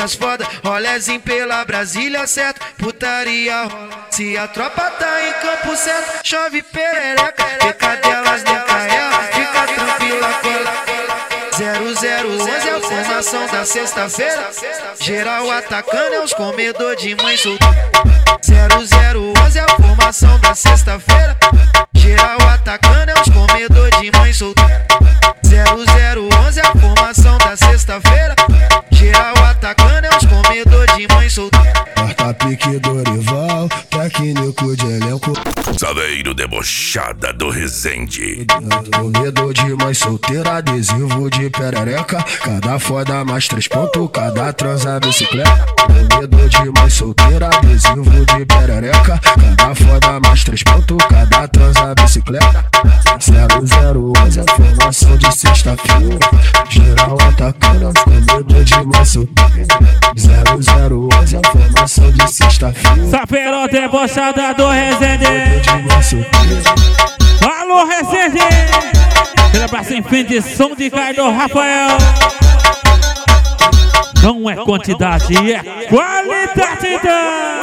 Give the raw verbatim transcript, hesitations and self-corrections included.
das foda, rolezinho pela Brasília, certo? Putaria rola. Se a tropa tá em campo certo, chove perereca, pecadelas nunca erra, fica tranquila, cola. zero zero onze é a formação da sexta-feira, geral atacando é os comedor de mãe solteira. zero zero onze é a formação da sexta-feira, geral atacando é os comedor de mãe solteira. zero zero onze é a formação da sexta-feira, geral atacando é os comedor de mãe solteira. Quarta pique Dorival, técnico de elenco, Saveiro debochada do Resende. comedor de mãe solteira, adesivo de perereca, cada foda mais três pontos, cada transa bicicleta. Comedor de mãe solteira, adesivo de perereca, cada foda mais três pontos, cada transa bicicleta. zero zero onze é formação de sexta-feira, geral atacando os comedor de mãe solteira. zero zero onze é formação de sexta-feira, Saveiro debochada do Resende. de mãe solteira. Alô, Resende! Pela praça em frente, som de Cardo Rafael. Não é quantidade, é qualidade.